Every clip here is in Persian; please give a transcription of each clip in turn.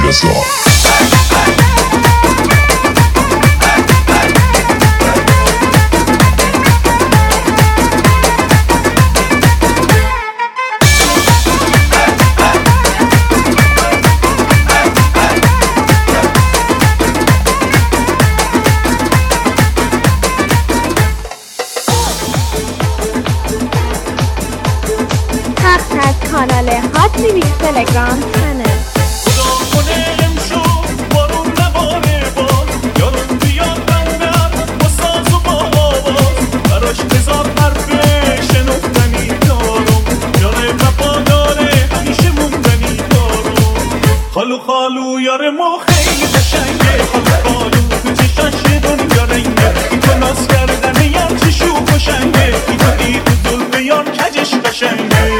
علیرضا. پخش از کانال هات تیوی تلگرام چنل. خدا کنه امشب بارون نباره باز، یارم بیاد بندر با ساز و با آواز، براش هزار حرفه شنفتنی دارم، یاره وفاداره همیشه موندنی دارم. خالو خالو یار ما خیلی قشنگه، خالو خالو تو چشاش دنیا رنگه، این تو ناز کردنه یم چه شوخ و شنگه، این تو ای تو ظلمه یار کجش قشنگه.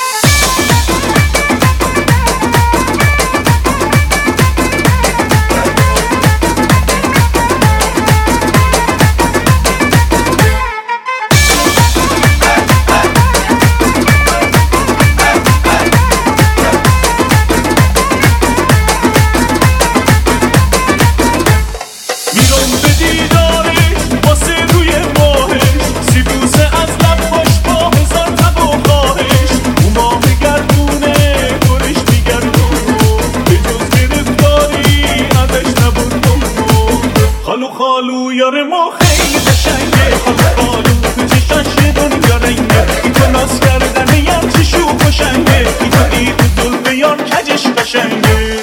خالو یار ما خیلی قشنگه، خالو خالو تو چشاش دنیا رنگه، این تو ناز کردنه یم چه شوخ و شنگه، این تو ای تو ظلمه یار کجش قشنگه.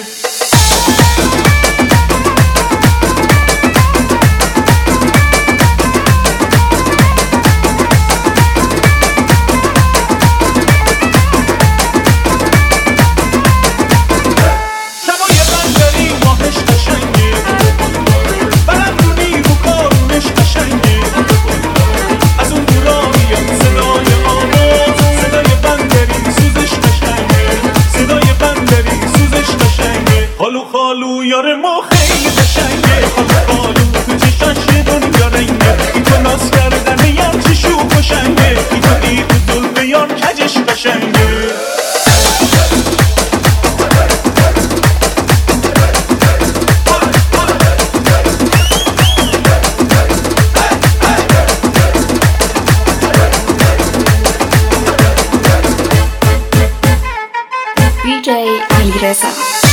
خالو یار ما خیلی قشنگه، خالو خالو تو چشاش دنیا رنگه، این تو ناز کردنه یم چه شوخ و شنگه، این تو ای تو ظلمه یار کجش قشنگه. DJ علیرضا.